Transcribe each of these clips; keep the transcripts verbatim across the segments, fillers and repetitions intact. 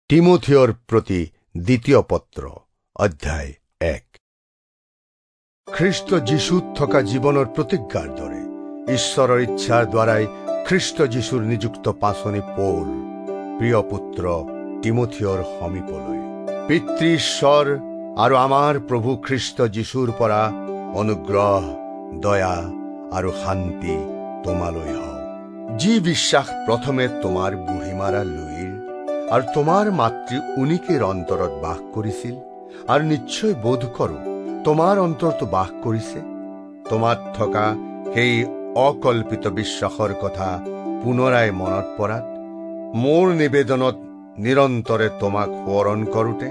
টিমোথেওর প্রতি দ্বিতীয় পত্র অধ্যায় এক। খ্রিস্ট যীশুত থকা জীৱনৰ প্ৰতিজ্ঞাৰ দৰে ঈশ্বৰৰ ইচ্ছাৰ দ্বাৰাই খ্রিস্ট যীশুৰ নিযুক্ত পাচনি পৌল প্ৰিয় পুত্ৰ টিমোথেওৰ সমীপলৈ পিতৃ ঈশ্বৰ আৰু আমাৰ প্ৰভু খ্রিস্ট যীশুৰ পৰা অনুগ্ৰহ দয়া আৰু শান্তি তোমালৈ হওক। যি বিশ্বাস প্ৰথমে তোমাৰ বুঢ়ীমাৰা লুইৰ আৰু তোমাৰ মাতৃ উনিকিৰ অন্তৰত বাস কৰিছিল আৰু নিশ্চয় বোধ কৰো তোমাৰ অন্তৰতো বাস কৰিছে। তোমাত থকা সেই অকল্পিত বিশ্বাসৰ কথা পুনৰাই মনত পৰাত মোৰ নিবেদনত নিৰন্তৰে তোমাক সোঁৱৰণ কৰোঁতে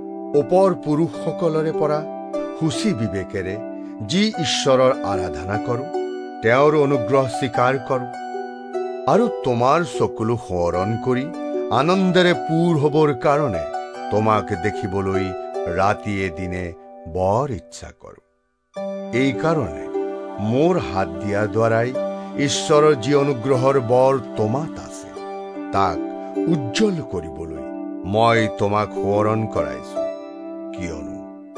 ওপৰ পুৰুষসকলৰে পৰা সুচি বিবেকেৰে যি ঈশ্বৰৰ আৰাধনা কৰো তেওঁৰ অনুগ্ৰহ স্বীকাৰ কৰো আৰু তোমাৰ চকুলো সোঁৱৰণ কৰি আনন্দেৰে পূৰ হবৰ কাৰণে তোমাক দেখিবলৈ ৰাতিয়ে দিনে বৰ ইচ্ছা কৰো। এই কাৰণে মোৰ হাত দিয়াৰ দ্বাৰাই ঈশ্বৰৰ যি অনুগ্ৰহৰ বৰ তোমাত আছে তাক উজ্জ্বল কৰিবলৈ মই তোমাক সোঁৱৰণ কৰাইছো। কিয়নো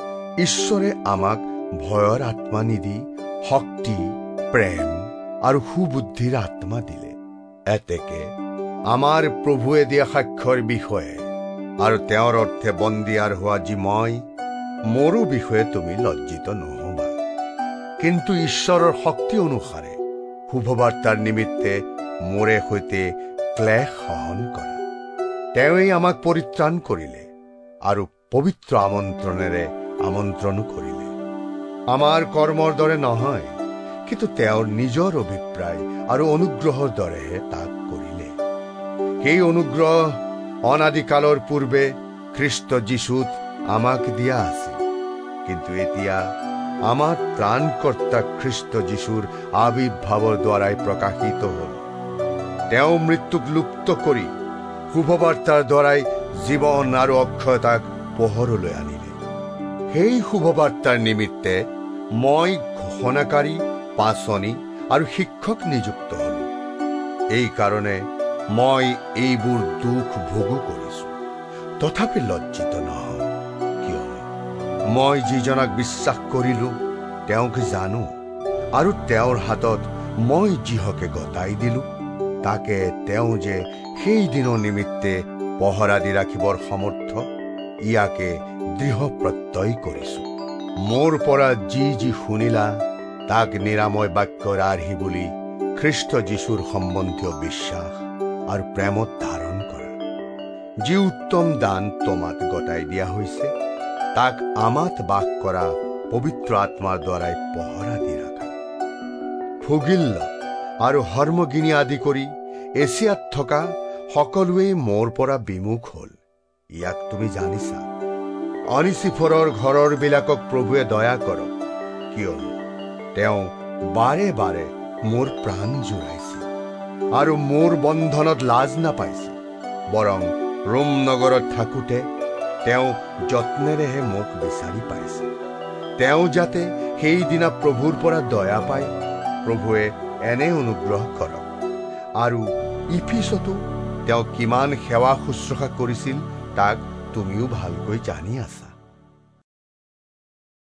ঈশ্বৰে আমাক ভয়ৰ আত্মা নিদি শক্তি প্ৰেম আৰু সুবুদ্ধিৰ আত্মা দিলে। এতেকে আমাৰ প্ৰভুৱে দিয়া সাক্ষ্যৰ বিষয়ে আৰু তেওঁৰ অৰ্থে বন্দীয়াৰ হোৱা যি মই মোৰো বিষয়ে তুমি লজ্জিত নহবা, কিন্তু ঈশ্বৰৰ শক্তি অনুসাৰে শুভবাৰ্তাৰ নিমিত্তে মোৰে সৈতে ক্লেশ সহন কৰা। তেওঁই আমাক পৰিত্ৰাণ কৰিলে আৰু পবিত্ৰ আমন্ত্ৰণেৰে আমন্ত্ৰণো কৰিলে। আমাৰ কৰ্মৰ দৰে নহয়, কিন্তু তেওঁৰ নিজৰ অভিপ্ৰায় আৰু অনুগ্ৰহৰ দৰেহে তাক কৰিলে। সেই অনুগ্ৰহ অনাদিকালৰ পূৰ্বে খ্রিস্ট যীশুত আমাক দিয়া আছিল, কিন্তু এতিয়া আমাৰ ত্ৰাণকৰ্তা খ্রিস্ট যীশুৰ আবিৰ্ভাৱৰ দ্বাৰাই প্ৰকাশিত হ'ল। তেওঁ মৃত্যুক লুপ্ত কৰি শুভবাৰ্তাৰ দ্বাৰাই জীৱন আৰু অক্ষয়তাক পোহৰলৈ আনিলে। সেই শুভবাৰ্তাৰ নিমিত্তে মই ঘোষণাকাৰী পাচনি আৰু শিক্ষক নিযুক্ত হলো। এই কাৰণে মই এইবোৰ দুখ ভোগো কৰিছো, তথাপি লজ্জিত নহওঁ। কিয়নো মই যিজনাক বিশ্বাস কৰিলো তেওঁক জানো, আৰু তেওঁৰ হাতত মই যিহকে গতাই দিলো তাকে তেওঁ যে সেই দিনৰ নিমিত্তে পহৰা দি ৰাখিবৰ সমৰ্থ, ইয়াকে দৃঢ় প্ৰত্যয় কৰিছো। মোৰ পৰা যি যি শুনিলা তাক নিৰাময় বাক্যৰ আৰ্হি বুলি খ্রিস্ট যীশুৰ সম্বন্ধীয় বিশ্বাস আৰু প্ৰেমত ধাৰণ কৰা। যি উত্তম দান তোমাত গতাই দিয়া হৈছে তাক আমাত বাস কৰা পবিত্ৰ আত্মাৰ দ্বাৰাই পহৰা দি ৰাখা। ফুগিল্ল আৰু হৰ্মগিনি আদি কৰি এছিয়াত থকা সকলোৱেই মোৰ পৰা বিমুখ হল, ইয়াক তুমি জানিছা। অনিচিফৰৰ ঘৰৰ বিলাকক প্ৰভুৱে দয়া কৰক, কিয়নো তেওঁ বাৰে বাৰে মোৰ প্ৰাণ জুৰাইছে আৰু মোৰ বন্ধনত লাজ নাপাইছে। বৰং ৰোম নগৰত থাকোঁতে তেওঁ যত্নেৰেহে মোক বিচাৰি পাইছে। তেওঁ যাতে সেইদিনা প্ৰভুৰ পৰা দয়া পায়, প্ৰভুৱে এনে অনুগ্ৰহ কৰক। আৰু ইফিছতো তেওঁ কিমান সেৱা শুশ্ৰূষা কৰিছিল তাক তুমিও ভালকৈ জানি আছা।